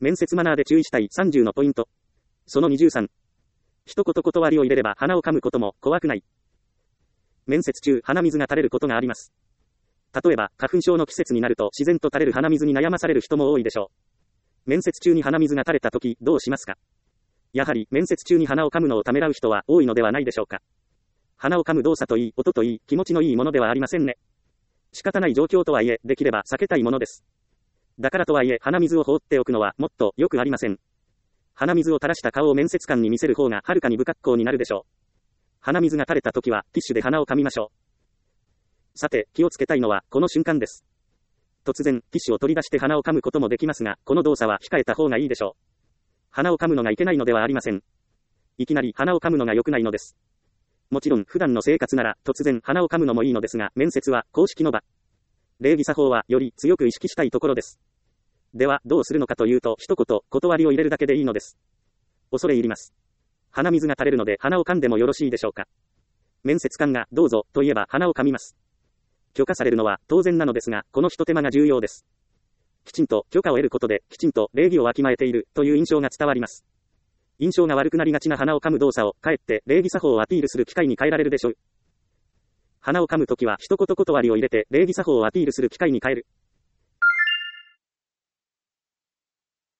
面接マナーで注意したい30のポイント。その23。一言断りを入れれば鼻を噛むことも怖くない。面接中、鼻水が垂れることがあります。例えば、花粉症の季節になると自然と垂れる鼻水に悩まされる人も多いでしょう。面接中に鼻水が垂れたとき、どうしますか？やはり、面接中に鼻を噛むのをためらう人は多いのではないでしょうか。鼻を噛む動作といい、音といい、気持ちのいいものではありませんね。仕方ない状況とはいえ、できれば避けたいものです。だからとはいえ、鼻水を放っておくのはもっとよくありません。鼻水を垂らした顔を面接官に見せる方がはるかに不格好になるでしょう。鼻水が垂れたときは、ティッシュで鼻を噛みましょう。さて、気をつけたいのは、この瞬間です。突然、ティッシュを取り出して鼻を噛むこともできますが、この動作は控えた方がいいでしょう。鼻を噛むのがいけないのではありません。いきなり鼻を噛むのが良くないのです。もちろん、普段の生活なら、突然鼻を噛むのもいいのですが、面接は公式の場。礼儀作法は、より強く意識したいところです。では、どうするのかというと、一言、断りを入れるだけでいいのです。恐れ入ります。鼻水が垂れるので鼻を噛んでもよろしいでしょうか。面接官が、どうぞ、と言えば鼻を噛みます。許可されるのは当然なのですが、この一手間が重要です。きちんと許可を得ることで、きちんと礼儀をわきまえている、という印象が伝わります。印象が悪くなりがちな鼻を噛む動作を、かえって礼儀作法をアピールする機会に変えられるでしょう。鼻を噛むときは一言断りを入れて、礼儀作法をアピールする機会に変える。